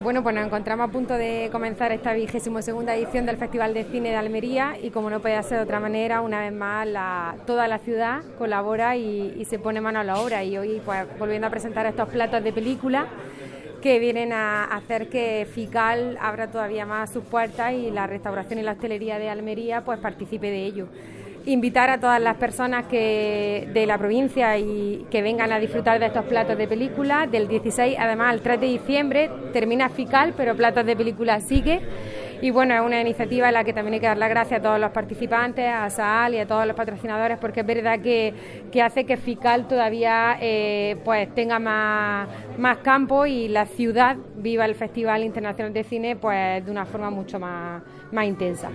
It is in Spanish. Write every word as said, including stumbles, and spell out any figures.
Bueno, pues nos encontramos a punto de comenzar esta vigésimo segunda edición del Festival de Cine de Almería y como no podía ser de otra manera, una vez más la, toda la ciudad colabora y, y se pone mano a la obra y hoy pues volviendo a presentar estos platos de película que vienen a hacer que FICAL abra todavía más sus puertas y la restauración y la hostelería de Almería pues participe de ello. Invitar a todas las personas que de la provincia y que vengan a disfrutar de estos platos de película. Del dieciséis, además, al tres de diciembre termina FICAL, pero Platos de Película sigue. Y bueno, es una iniciativa en la que también hay que dar las gracias a todos los participantes, a SAAL y a todos los patrocinadores, porque es verdad que, que hace que FICAL todavía eh, pues tenga más, más campo y la ciudad viva el Festival Internacional de Cine pues de una forma mucho más, más intensa.